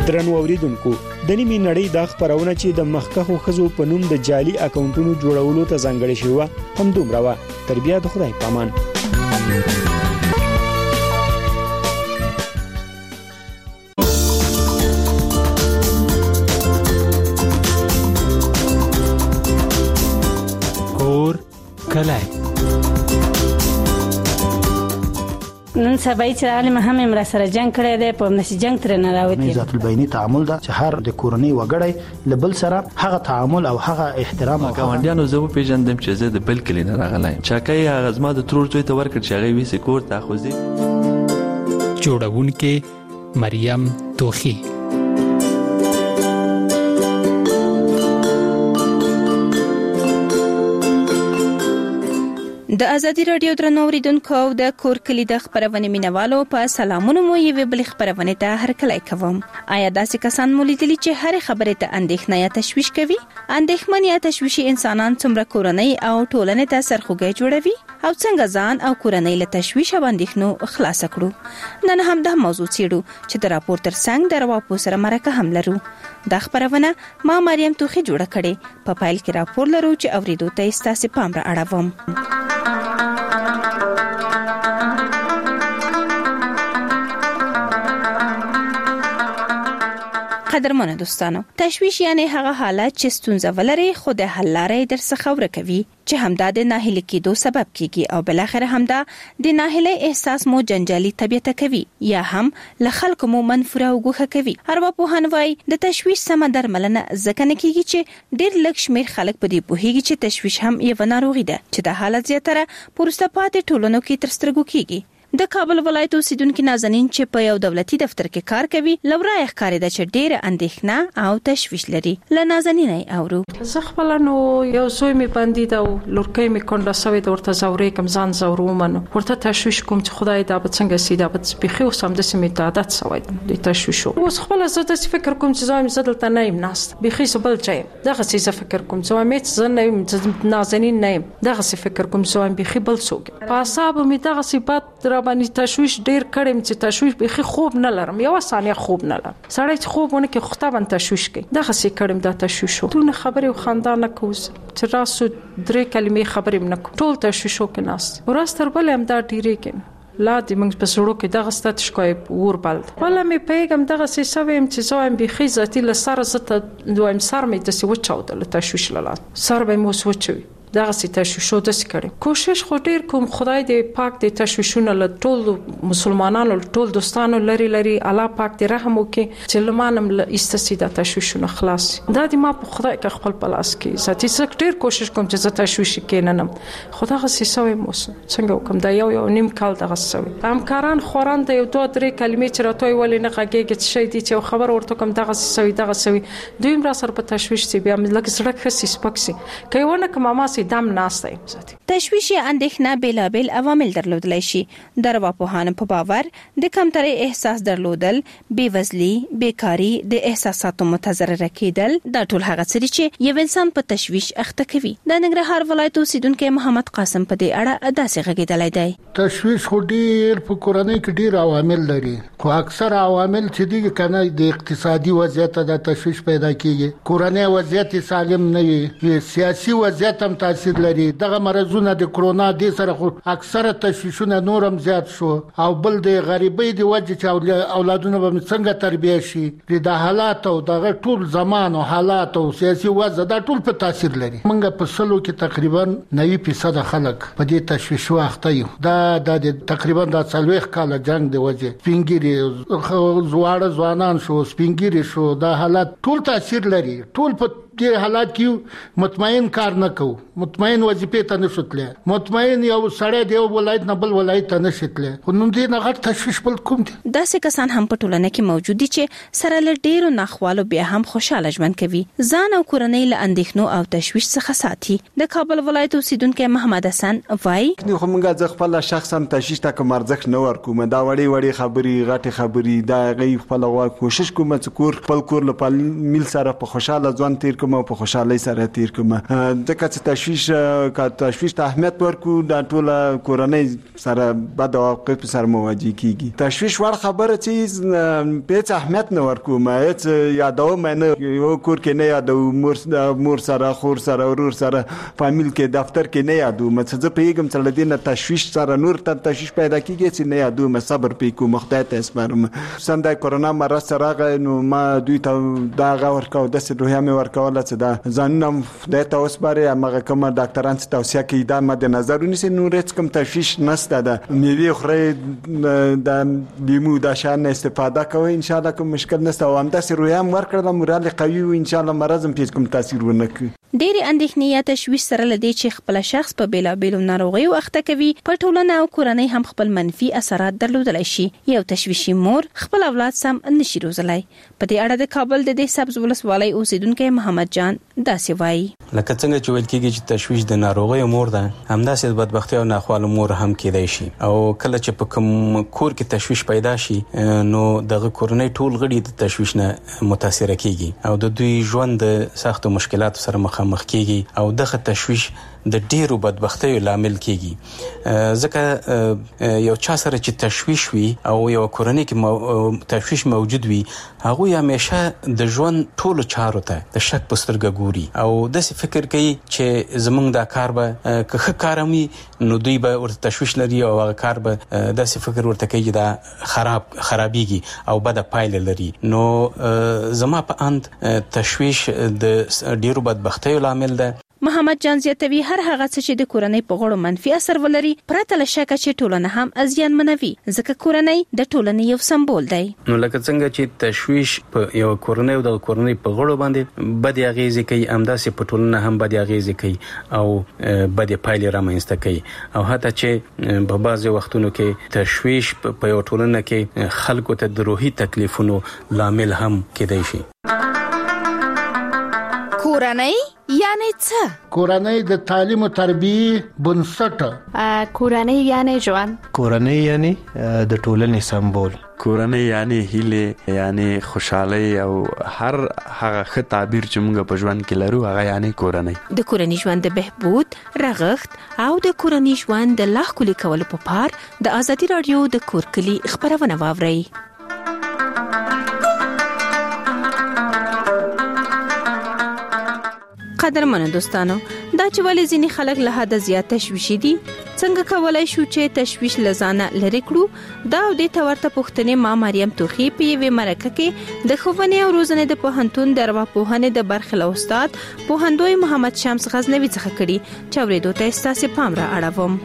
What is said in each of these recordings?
درنو اوریدونکو د نیمې نړۍ د خبرونه چې د مخکخو خزو په نوم د جعلي اکاونټونو جوړولو ته ځانګړې شوی هم دومره وا تر بیا د خدای پامان. کور کلای نن سبا چې عالم هم امر سره جنگ کړی دی په نشي جنگ تر نه راوتی. ذات البینی تعامل دا چې هر د کورنۍ وګړی لبل سره هغه تعامل او هغه احترام او ګاونډیانو زه پیژندم چې زه د بل کلی نه راغلایم. چاکای هغه زما د ترور ځای ته ورکړ چې هغه وی سکور ته خوځي. جوړونکې مریم توخی. د ازادي رادیو درنو اوریدونکو د کور کلی د خبرونه مینوالو په سلامونه مو یو بل خبرونه ته هرکلی کوم. آیا داسې کسان مولیدلی چې هر خبره ته اندېښنه یا تشویش کوي؟ اندېښمن یا تشویشي انسانان څومره کورنۍ او ټولنې ته سرخوږی جوړوي او څنګه ځان او کورنۍ له تشویش او اندېښنو خلاص کړو؟ نن هم د موضوع څېړو چې د راپور تر څنګ د رواپو سره مرکه هم لرو. دا خبرونه ما مریم توخی جوړه کړې. په پایل کې راپور لرو چې اوریدو ته ستاسو پام را اړوم. قدرمنو دوستانو، تشویش یعنی هغه حالت چې ستونزه ولري خو د حل لارې درڅخه ورکوي چې همدا د ناهیلي کېدو سبب کیږي او بل اخر همدا د ناهیلي احساس مو جنجالي طبيعت کوي یا هم له خلکو مو منفوره او ګوښه کوي. ارواپوهان وايي د تشویش سم درملنه ځکه نه کیږي چې ډېر لږ شمېر خلک په دې پوهیږي چې تشویش هم یو ناروغي ده چې د حالت زیاتره پورسته پاتې ټولنو کې تر سترګو کیږي. د کابل ولایت اوسیدونکو نازنین چې په یو دولتي دفتر کې کار کوي لورا ښکاري د چې ډېر اندېښنه او تشویش لري. ل نازنین اورو زه خپل نو یو زوی می باندې دا لورکې می کونډه سوي د ورته زورې کم ځان زورو منو ورته تشویش کوم چې خدای دا به څنګه سي دا به بخي او سم د سمې عادت سوي د تشویش اوس خپل زه د فکر کوم چې زوی زدل ته نه يم ناست بخي سبل چي دغه څه فکر کوم زوی می څه نه يم نازنین نه يم دغه څه فکر کوم زوی بخي بل څوک په حساب می دغه صفات باندې تشویش ډیر کړم چې تشویش به خوب نه لرم یو ثانیه خوب نه لرم سړی چې خوبونه کې خطا باندې تشویش کوي دغه سې کړم دا تشویش ټول خبرې او خاندان کوز چې راسو درې کلمې خبرې نه ټول تشویشو کې ناس ورستر بل هم دا ډیرې کې لا د موږ په سړو کې دغه ستات شکای ور بل ولا مې پیغام دغه سې سویم چې زویم به خیزتی لسر زته دویم سر مې د سی وچاو د تشویش لاله سر به مو سوچوي دغه سي تشویشو د سکړي کوشش خو ډیر کوم خدای دې پاک دې تشویشونه له ټول مسلمانانو ټول دوستانو لري الله پاک دې رحم وکړي چې لمانم استسي د تشویشونه خلاص دا دې ما په خدای کې خپل پلاس کې ساتي څک ډیر کوشش کوم چې زه تشویش کیننم خدای غسي سوي مو څنګه کوم دا یو نیم کال دغه سوي همکاران خوران د یو دوه درې کلمې چې راتوي ولې نه غږیږي چې شي دي چې خبر ورته کوم دغه سوي دویم را سر په تشویش چې بیا لکه سړک خسي سپکسي کوي ونه کوم ما دم ناسته تشویش یا اندېښنه بیلابل عوامل درلودلی شي. د ارواپوهانو په باور د کمترۍ احساس درلودل، بېوزلي، بیکاري، د احساساتو متضرره کېدل دا ټول هغه څه چې یو انسان په تشویش اخته کوي. د ننګرهار ولایت اوسیدونکو محمد قاسم په دې اړه داسې غږېدلی دی. تشویش خو ډېر په کورنۍ کې ډېر عوامل لري خو اکثر عوامل چې دي کنه د اقتصادي وضعیت د تشویش پیدا کیږي. کورنۍ وضعیت سالم نه وي، سیاسي وضعیت هم تاثیر لري. دغه مرزونه د کرونا د سره خو اکثره تشویشونه نورم زیات شو او بل د غریبۍ د وجه چې اولادونه به څنګه تربیه شي د حالات او دغه ټول زمان او حالات او سیاسي وضع دا ټول په تاثیر لري. موږ په سلو کې تقریبا 90% خلک په دې تشویش واخته یو. دا د تقریبا د 40 کال جنگ د وجه سپینګری زواړه ځوانان شو سپینګری شو دا حالات ټول تاثیر لري. ټول په دې حالات کې مطمئن کار نه کوو، مطمئن وظیفه ته نشوتله، مطمئن یو سړی دی ولایت نه بل ولایت ته نشوتله. خو نن دې نه غټ تشویش بل کوم دي. داسې کسان هم په ټولنه کې موجود دي چې سره له ډیرو ناخوالو بیا هم خوشاله ژوند کوي. ځان او کورنۍ له اندېښنو او تشویش څخه ساتي. د کابل ولایت اوسیدونکو محمد حسن وایي خو موږ ځخپل شخصا تشویش ته کوم ارزښت نه ورکوم. دا وړي خبري غټي خبري دا غي خپل کوشش کوم چې خپل کور له میل سره په خوشاله ځوان تیر کوم او په خوشحالۍ سره تیر کوم. ځکه چې تشویش ته اهمیت ورکو د ټول کورنۍ سره بد عواقب سره مواجه کیږي. تشویش ور خبره چې په اهمیت نه ورکو ما هیڅ یادوم نه یو کور کې نه یادو مور سره خور سره ورور سره فامیل کې دفتر کې نه یادو ما څه په یګم چې لدینه تشویش سره نور تشویش پیدا کیږي چې نه یادو ما صبر پې کو مخدای ته اسپارم. سنده کرونا مرض سره نو ما دوی ته دا غور کاو د روحیا مې ورکول چې دا ځانم د ته وسپاره هغه کوم ډاکټران څه توصيه کوي دا مد نظر ونیسي. نور هیڅ کوم تشویش نشته ده. میوه خوري د لیمو د شان استفاده کوي ان شاء الله کوم مشکل نشته. او هم د روحیا ورکړه مورال قوي او ان شاء الله مرزم پیڅ کوم تاثیر ونه کوي. ډېری اندېښنې یا تشویش سره لدی چې خپل شخص په بیلابېلو ناروغیو اخته کوي په ټولنه او کورنۍ هم خپل منفي اثرات درلودلی شي. یو تشویشي مور خپل اولاد سم نشي روزلای. په دې اړه د کابل د سبز ولسوالۍ اوسیدونکو محمد جان داسې وایي. لکه څنګه چې ویل کېږي چې تشویش د ناروغیو مور ده همداسې د بدبختۍ او ناخوالو مور هم کېدای شي. او کله چې په کوم کور کې تشویش پیدا شي نو دغه کورنۍ ټول غړي د تشویش نه متاثر کیږي او د دوی ژوند د سختو مشکلاتو سره مخامخ کیږي او دغه تشویش د ډیرو بدبختیو لامل کیږي. ځکه یو چا سره چې تشویش وي او یو کورنۍ کې تشویش موجود وي هغه همیشه د ژوند ټولو چارو ته د شک په سترګه ګوري او داسې فکر کوي چې زمونږ دا کار به که ښه کار وي نو دوی به ورته تشویش لري او هغه کار به داسې فکر ورته کوي دا خرابېږي او بده پایله لري. نو زما په اند تشویش د ډیرو بدبختیو لامل ده. محمد جان زیاتوي هر هغه څه چې د کورنۍ په غړو منفي اثر ولري پرته له شکه چې ټولنه هم ازیان منوي ځکه کورنۍ د ټولنې یو سمبول دی. نو لکه څنګه چې تشویش په یو کورنۍ او د کورنۍ په غړو باندې بد اغیزې کوي همداسې په ټولنه هم بد اغیزې کوي او بد پایلې رامنځته کوي. او حتی چې په بعضي وختونو کې تشویش په یو ټولنه کې خلکو ته د روحي تکلیفونو لامل هم کېدای شي. کورنۍ یعنی څه؟ کورنۍ د تعلیم او تربیه بنسټ. کورنۍ یعنی ژوند. کورنۍ یعنی د ټولنې سمبول. کورنۍ یعنی هیله یعنی خوشحالي او هر هغه ښه تعبیر چې موږ په ژوند کې لرو هغه یعنی کورنۍ. د کورنۍ ژوند د بهبود رغښت او د کورنۍ ژوند د لا ښکلي کولو په پار د ازادي رادیو د کور کلی خبرونه واورئ. قدرمنو دوستانو دا چې ولې ځینې خلک له حده زیات تشویشي دي څنګه کولای شو چې تشویش لزانه لری کړو دا د تورته پښتنې ما مریم توخی په یوه مرکه کې د خوونې او روزنې د پوهنتون د ارواپوهنې د برخې له استاد پوهندوی محمد شمس غزنوی څخه کړي چې ورېدو ته ستاسو پام را اړوم.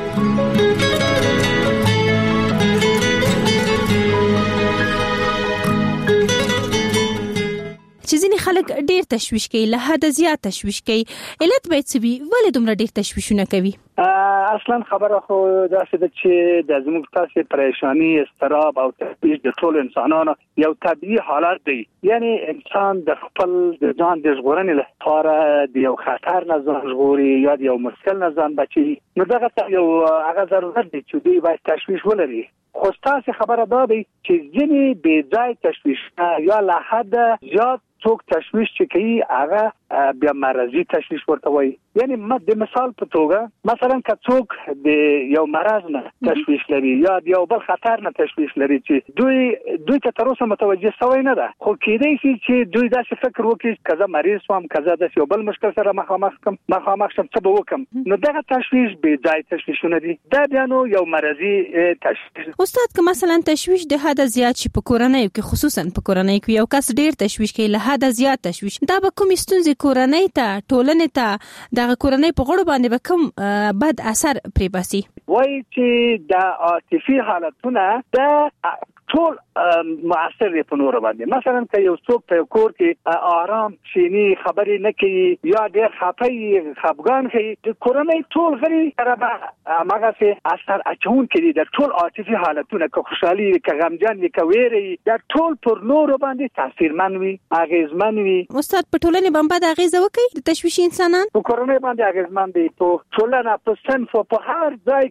چې ځینې خلک ډېر تشویش کوي له حده زیات تشویش کوي علت به څه وي ولې دومره ډېر تشویشونه کوي؟ اصلا خبره خو داسې ده چې د زموږ تاسو پریشانی اضطراب او تشویش د ټول انسانانو یو طبيعي حالت دی. یعنی انسان د خپل د ځان د ژغورنې لپاره د یو خطر نه ځان ژغوري یا د یو مشکل نه ځان بچي نو دغه یو هغه ضرورت دی چې دوی باید تشویش ولري. خو تاسو خبره ده چې ځینې بې ځای تشویش یا له حد زیات څوک تشویش چې کوي هغه بیا مرضی تشویش ورته وایي. یعنی د مثال په توګه مثلا که څوک د یو مرض نه تشویش لري یا د یو بل خطر نه تشویش لري چې دوی ته تر اوسه متوجه شوی نه ده خو کېدای شي چې دوی داسې فکر وکړي کزه مریض وم کزه د یو بل مشکل سره مخامخ شم څه به وکم نو دغه تشویش بې ځای تشویشونه دي. دا بیا نو یو مرضی تشویش. استاد که مثلا تشویش د حد زیات شي په کورنۍ کې خصوصا په کورنۍ کې یو کس ډیر تشویش کوي له حد زیات تشویش دا به کوم ستونزې کورنۍ ته ټولنې ته د کورنۍ په غړو باندې به کوم بد اثر پرې باسي؟ وایي چې د عاطفي حالتونه د ټول مؤثر دی په نور باندې. مثلا که یو څوک په کور کې آرام شینی خبرې نه کوي یا ډېر خفګان کوي د کورنۍ ټول غړي سره به هغه څه اثر اچون کوي د ټول عاطفي حالتونه که خوشحالي که غمجن که ویری د ټول پر نور باندې تاثیرمن وي اغیزمن وي. استاد په ټولنې باندې اغیزه وکړي د تشویش انسانان په کورنۍ باندې اغیزمن دي په ټولنه په صنف په هر ځای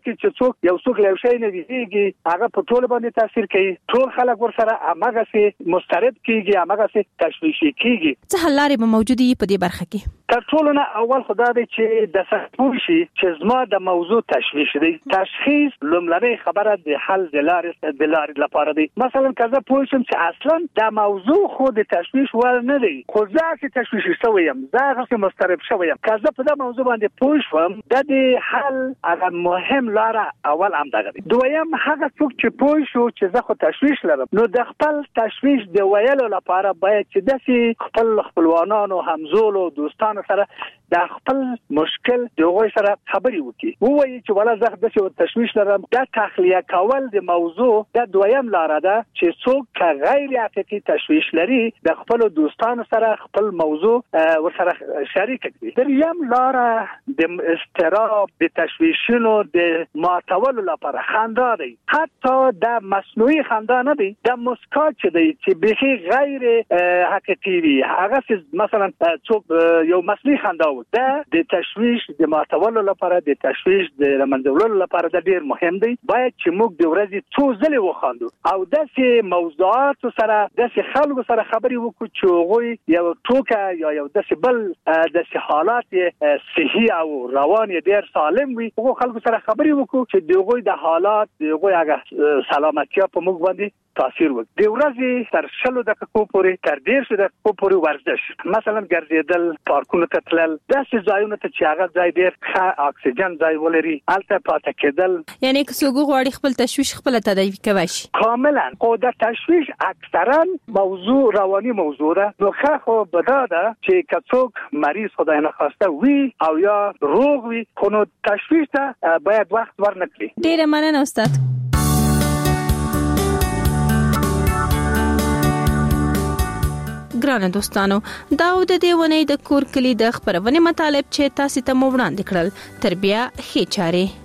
کې چې څوک یو څوک له شي نه دیږي هغه په ټول باندې تاثیر کوي ټول خلک ورسره هغه سي مسترب کیږي هغه سي تشویشي کیږي څه حل لارې به موجودي په دې برخه کې تر ټولو نه اول خدای دی چې د سپورشي چې زما د موضوع تشویش دی تشخیص لومړنۍ خبره د حل د لارې لپاره دی مثلا کله پوه شم چې اصلا د موضوع خو د تشویش ور نه دی خو ځکه تشویش شویم ځکه مسترب شویم کله په د موضوع باندې پوه شم د حل هغه مهم لاره اول هم دغه دی دویم هغه څوک چې پوه شو چې زه خو تشویش لرم نو د خپل تشویش د ویلو لپاره باید چې د خپلوانانو همزولو دوستانو سره د خپل مشکل دغه سره خبري وکړي وایي چې ولا زه د څه تشویش لرم د تخلیه کول د موضوع د دویم لار ده چې څوک غیر حقيقي تشویش لري د خپل دوستانو سره خپل موضوع ورسره شریک کړي دریم لار د استراب د تشویشونو د ماتولو لپاره خندا دی حتی د مصنوعي خندا نه دی د مسکا چې به غیر حقيقي وي هغه مثلا څوک یو مصنوعي خندا د تشویش د ماتولو لپاره د تشویش د منځولو لپاره د ډیر مهم دی باید چې موږ د ورځې څو ځله وخاندو او داسې موضوعات سره داسې خلکو سره خبري وکړو چې هغه یو ټوکه یا یو داسې بل داسې حالات صحي او روان ډیر سالم وي هغه خلکو سره خبري وکړو چې دغه د حالات دغه هغه سلامتیا په موږ باندې تاثیر وکړي د ورځې تر 60 دقیقو پورې تر 1.5 دقیقو پورې ورزش مثلا ګرځیدل پارکونو ته تلل داسې ځایونه ته چې هغه ځای ډېر ښه اکسیجن ځای ولري هلته پاتې کېدل یعنی که څوک غواړي خپل تشویش خپل تداوی کوي شي کاملا او د تشویش اکثرا موضوع رواني موضوع ده نو خو بداده چې څوک مریض خدای نه خواسته وي او یا روغ وي خو نو تشویش ته باید وخت ورنکړي ډېر مننه استاد ګرانه دوستانو دا د دې ونې د کور کلی د خبرونه مطالب چې تاسو ته مو وړاندې کړل تربیه خې چاره